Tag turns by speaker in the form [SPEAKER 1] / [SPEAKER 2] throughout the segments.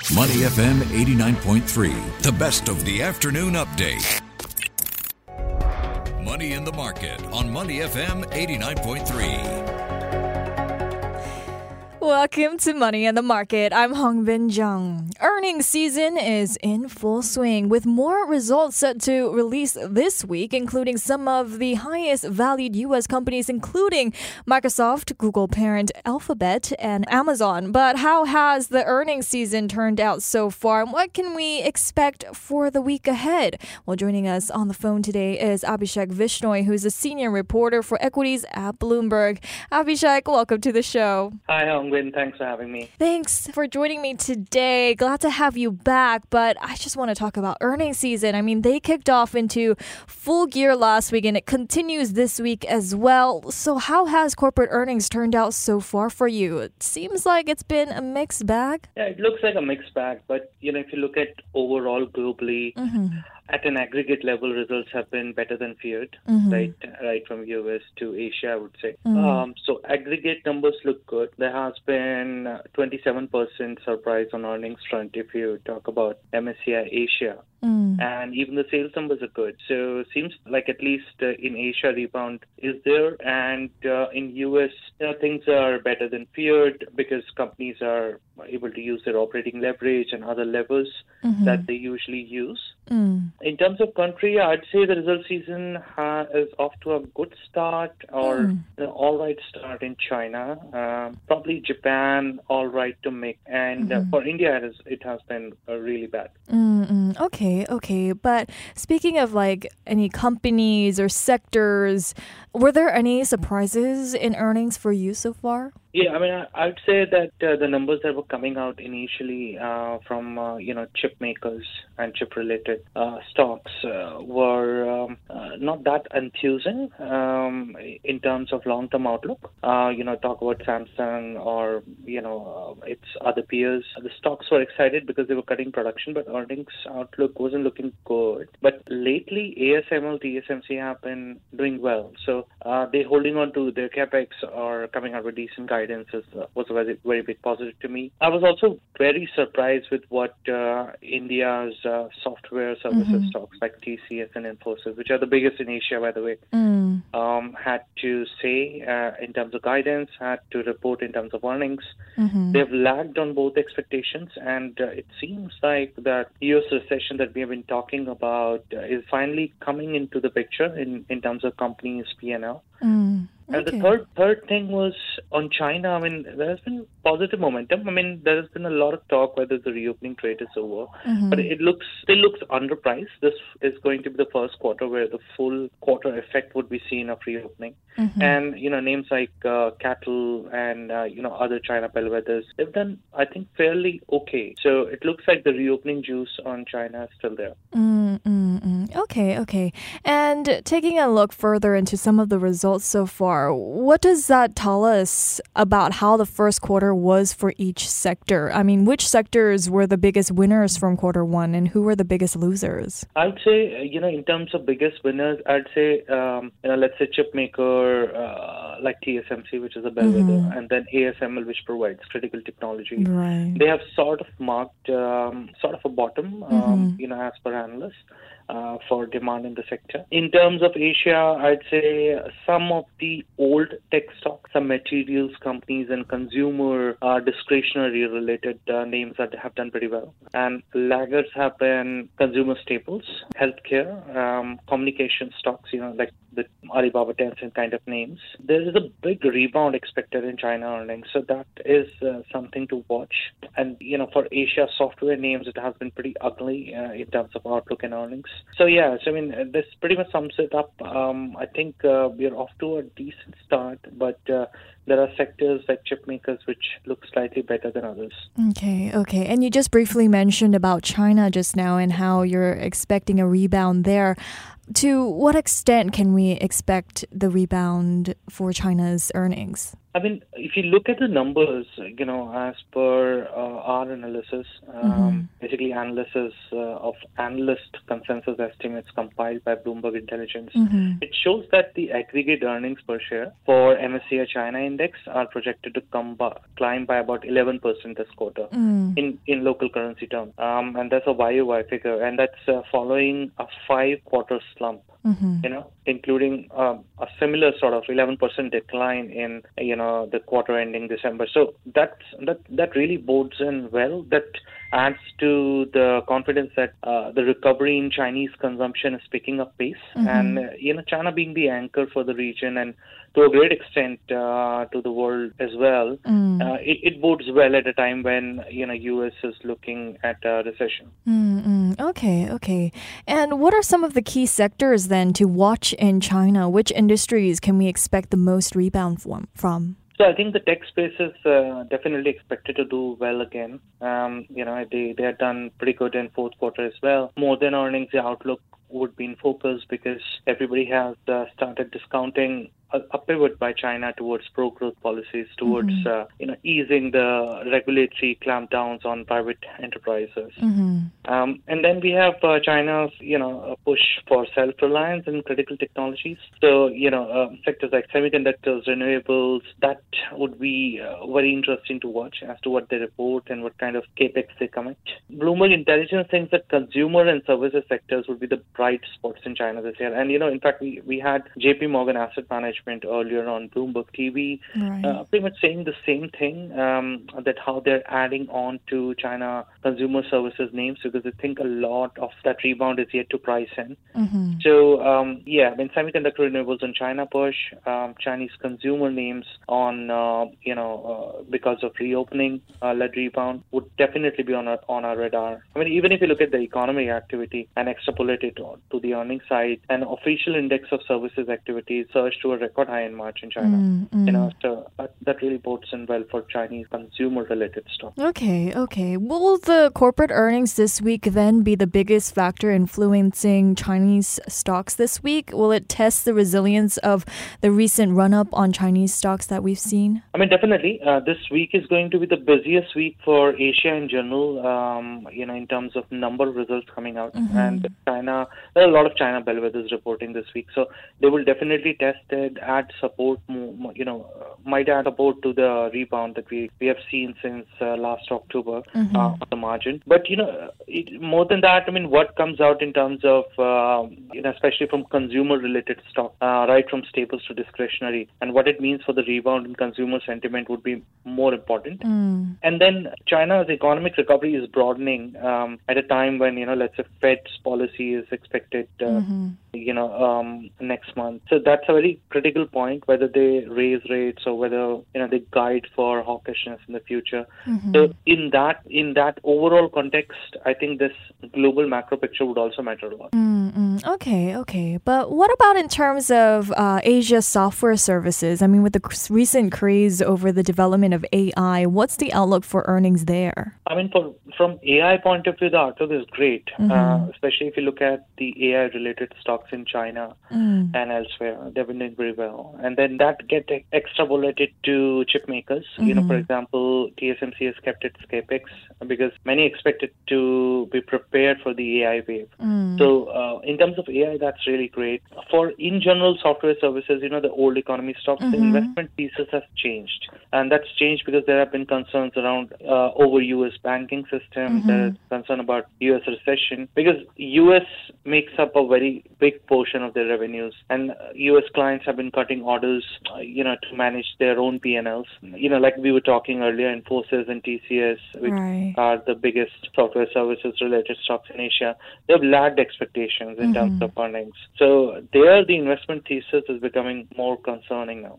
[SPEAKER 1] Money FM 89.3, the best of the afternoon update. Money in the Market on Money FM 89.3.
[SPEAKER 2] Welcome to Money in the Market. I'm Hongbin Jung. Earnings season is in full swing with more results set to release this week, including some of the highest valued U.S. companies, including Microsoft, Google parent Alphabet, and Amazon. But how has the earnings season turned out so far, and what can we expect for the week ahead? Well, joining us on the phone today is Abhishek Vishnoi, who's a senior reporter for equities at Bloomberg. Abhishek, welcome to the show.
[SPEAKER 3] Hi, Hongbin. Thanks for having me.
[SPEAKER 2] Thanks for joining me today. Glad to have you back, but I just want to talk about earnings season. I mean, they kicked off into full gear last week and it continues this week as well. So how has corporate earnings turned out so far for you? It seems like it's been a mixed bag.
[SPEAKER 3] Yeah, it looks like a mixed bag, but if you look at overall globally, at an aggregate level, results have been better than feared, right from US to Asia, I would say. So aggregate numbers look good. There has been 27% surprise on earnings front if you talk about MSCI Asia. And even the sales numbers are good. So it seems like at least in Asia, rebound is there. And in US, things are better than feared because companies are able to use their operating leverage and other levers that they usually use. In terms of country, I'd say the result season is off to a good start or an all right start in China. Probably Japan, all right to make. And for India, it has been really bad.
[SPEAKER 2] Okay. But speaking of like any companies or sectors, were there any surprises in earnings for you so far?
[SPEAKER 3] Yeah, I mean, I'd say that the numbers that were coming out initially from, chip makers and chip-related stocks were not that enthusing in terms of long-term outlook. Talk about Samsung or, its other peers. The stocks were excited because they were cutting production, but earnings outlook wasn't looking good. But lately, ASML, TSMC have been doing well. So they're holding on to their capex or coming out with decent guidance was a very, very big positive to me. I was also very surprised with what India's software services stocks like TCS and Infosys, which are the biggest in Asia, by the way, had to say in terms of guidance, had to report in terms of earnings. They've lagged on both expectations, and it seems like that U.S. recession that we have been talking about is finally coming into the picture in terms of companies' P&L. And the third thing was on China. I mean, there has been positive momentum. I mean, there has been a lot of talk whether the reopening trade is over, but it still looks underpriced. This is going to be the first quarter where the full quarter effect would be seen of reopening. And, names like Cattle and, other China bellwethers, they've done, I think, fairly okay. So it looks like the reopening juice on China is still there.
[SPEAKER 2] Okay. And taking a look further into some of the results so far, what does that tell us about how the first quarter was for each sector? I mean, which sectors were the biggest winners from quarter one and who were the biggest losers?
[SPEAKER 3] I'd say, in terms of biggest winners, I'd say, let's say chip maker like TSMC, which is a bellwether, and then ASML, which provides critical technology.
[SPEAKER 2] Right.
[SPEAKER 3] They have sort of marked sort of a bottom, as per analysts. For demand in the sector. In terms of Asia, I'd say some of the old tech stocks, some materials companies and consumer discretionary related names that have done pretty well. And laggards have been consumer staples, healthcare, communication stocks, like the Alibaba, Tencent kind of names. There is a big rebound expected in China earnings, so that is something to watch. And, for Asia software names, it has been pretty ugly in terms of outlook and earnings. So, this pretty much sums it up. I think we're off to a decent start, but there are sectors like chip makers which look slightly better than others.
[SPEAKER 2] Okay. And you just briefly mentioned about China just now and how you're expecting a rebound there. To what extent can we expect the rebound for China's earnings?
[SPEAKER 3] I mean, if you look at the numbers, as per our analysis, basically analysis of analyst consensus estimates compiled by Bloomberg Intelligence. It shows that the aggregate earnings per share for MSCI China Index are projected to climb by about 11% this quarter in local currency terms. And that's a YOY figure. And that's following a 5-quarter slump. Including a similar sort of 11% decline in, the quarter ending December. So that really bodes in well. That adds to the confidence that the recovery in Chinese consumption is picking up pace. And, China being the anchor for the region and to a great extent to the world as well, it bodes well at a time when, U.S. is looking at a recession.
[SPEAKER 2] Okay. And what are some of the key sectors then to watch in China? Which industries can we expect the most rebound from?
[SPEAKER 3] So I think the tech space is definitely expected to do well again. They have done pretty good in fourth quarter as well. More than earnings, the outlook would be in focus because everybody has started discounting a pivot by China towards pro-growth policies, towards easing the regulatory clampdowns on private enterprises. And then we have China's, a push for self-reliance in critical technologies. So, sectors like semiconductors, renewables, that would be very interesting to watch as to what they report and what kind of capex they commit. Bloomberg Intelligence thinks that consumer and services sectors would be the bright spots in China this year. And, in fact, we had JP Morgan Asset Management earlier on Bloomberg TV, pretty much saying the same thing, that how they're adding on to China consumer services names because they think a lot of that rebound is yet to price in. So, semiconductor renewables on China push, Chinese consumer names on, because of reopening led rebound would definitely be on our radar. I mean, even if you look at the economy activity and extrapolate it to the earnings side, an official index of services activity surged to a record high in March in China. So that really bodes in well for Chinese consumer-related stocks.
[SPEAKER 2] Okay. Will the corporate earnings this week then be the biggest factor influencing Chinese stocks this week? Will it test the resilience of the recent run-up on Chinese stocks that we've seen?
[SPEAKER 3] I mean, definitely. This week is going to be the busiest week for Asia in general, in terms of number of results coming out. And China, there are a lot of China bellwethers reporting this week. So they will definitely test it, add support, might add support to the rebound that we have seen since last October on the margin. But, more than that, I mean, what comes out in terms of, especially from consumer-related stock, right from staples to discretionary, and what it means for the rebound in consumer sentiment would be more important. And then China's economic recovery is broadening at a time when, let's say Fed's policy is expected, next month. So that's a very critical point, whether they raise rates or whether, they guide for hawkishness in the future. So in that overall context, I think this global macro picture would also matter a lot.
[SPEAKER 2] Okay. But what about in terms of Asia software services? I mean, with the recent craze over the development of AI, what's the outlook for earnings there?
[SPEAKER 3] I mean, from AI point of view, the outlook is great, especially if you look at the AI-related stocks in China and elsewhere. They've been doing very well. And then that gets extrapolated to chip makers. For example, TSMC has kept its capex because many expect it to be prepared for the AI wave. So in terms of AI, that's really great. For, in general, software services, the old economy stocks, the investment thesis has changed. And that's changed because there have been concerns around over U.S. banking system. There is concern about U.S. recession because U.S. makes up a very big portion of their revenues. And U.S. clients have been cutting orders, to manage their own P&Ls. Like we were talking earlier, Infosys and TCS, which are the biggest software services-related stocks in Asia, they've lagged expectations in terms of earnings. So there, the investment thesis is becoming more concerning now.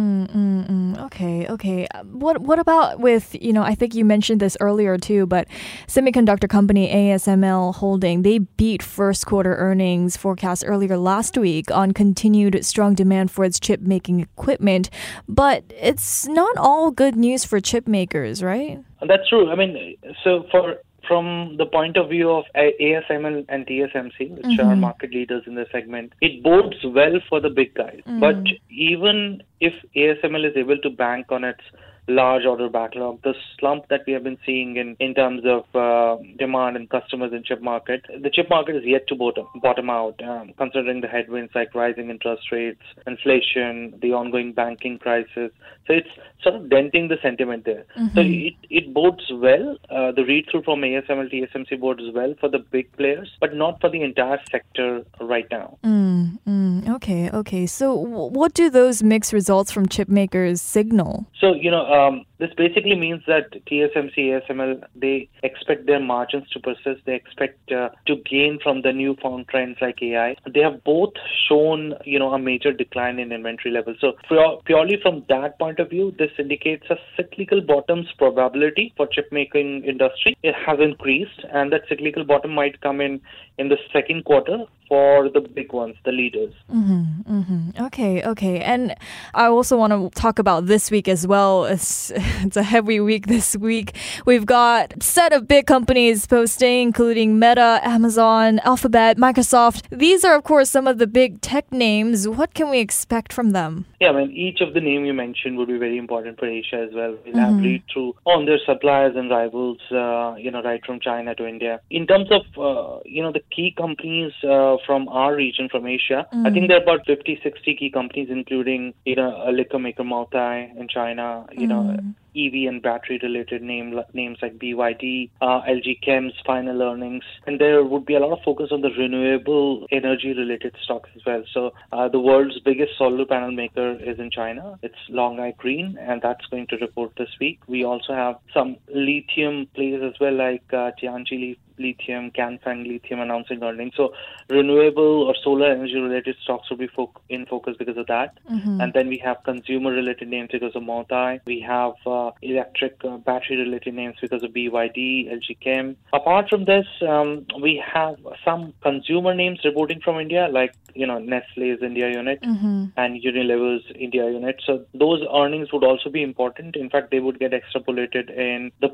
[SPEAKER 2] Okay. What about with, I think you mentioned this earlier too, but semiconductor company ASML Holding, they beat first quarter earnings forecast earlier last week on continued strong demand for its chip making equipment. But it's not all good news for chip makers, right?
[SPEAKER 3] That's true. I mean, so from the point of view of ASML and TSMC, which are market leaders in the segment, it bodes well for the big guys. But even if ASML is able to bank on its large order backlog. The slump that we have been seeing in terms of demand and customers in chip market, the chip market is yet to bottom out, considering the headwinds like rising interest rates, inflation, the ongoing banking crisis. So it's sort of denting the sentiment there. So it bodes well. The read-through from ASML, TSMC bodes well for the big players, but not for the entire sector right now.
[SPEAKER 2] Okay. So what do those mixed results from chip makers signal?
[SPEAKER 3] So, this basically means that TSMC, ASML, they expect their margins to persist. They expect to gain from the newfound trends like AI. They have both shown, a major decline in inventory levels. So purely from that point of view, this indicates a cyclical bottom's probability for chip making industry. It has increased, and that cyclical bottom might come in the second quarter for the big ones, the leaders.
[SPEAKER 2] Okay. And I also want to talk about this week as well. It's a heavy week this week. We've got a set of big companies posting, including Meta, Amazon, Alphabet, Microsoft. These are, of course, some of the big tech names. What can we expect from them?
[SPEAKER 3] Yeah, each of the names you mentioned would be very important for Asia as well. We'll have read-through on their suppliers and rivals, right from China to India. In terms of, the key companies from our region, from Asia, I think there are about 50, 60 key companies, including, a liquor maker Moutai in China, EV and battery-related names like BYD, LG Chem's final earnings. And there would be a lot of focus on the renewable energy-related stocks as well. So the world's biggest solar panel maker is in China. It's Longai Green, and that's going to report this week. We also have some lithium players as well, like Tianqi Lithium, Ganfeng Lithium announcing earnings. So renewable or solar energy-related stocks will be in focus because of that. And then we have consumer-related names because of Moutai. We have electric battery-related names because of BYD, LG Chem. Apart from this, we have some consumer names reporting from India, like Nestle's India unit and Unilever's India unit. So those earnings would also be important. In fact, they would get extrapolated in their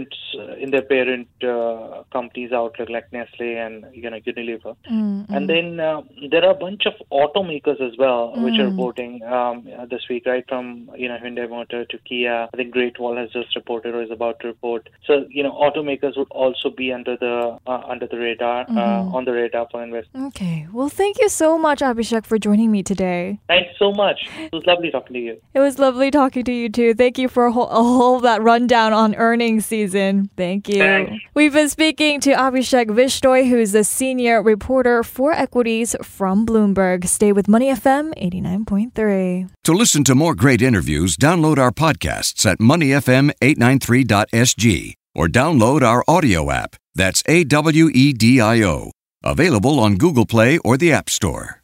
[SPEAKER 3] parent companies' outlook, like Nestle and Unilever. And then there are a bunch of automakers as well, which are reporting this week, right from Hyundai Motor to Kia. I think Great Wall has just reported or is about to report. So automakers would also be under the radar, on the radar for investors.
[SPEAKER 2] Okay. Well, thank you so much, Abhishek, for joining me today.
[SPEAKER 3] Thanks so much. It was lovely talking to you.
[SPEAKER 2] It was lovely talking to you too. Thank you for a whole that rundown on earnings season. Thank you.
[SPEAKER 3] Thanks.
[SPEAKER 2] We've been speaking to Abhishek Vishnoi, who's a senior reporter for equities from Bloomberg. Stay with Money FM 89.3.
[SPEAKER 1] To listen to more great interviews, download our podcasts at moneyfm893.sg or download our audio app. That's AWEDIO. Available on Google Play or the App Store.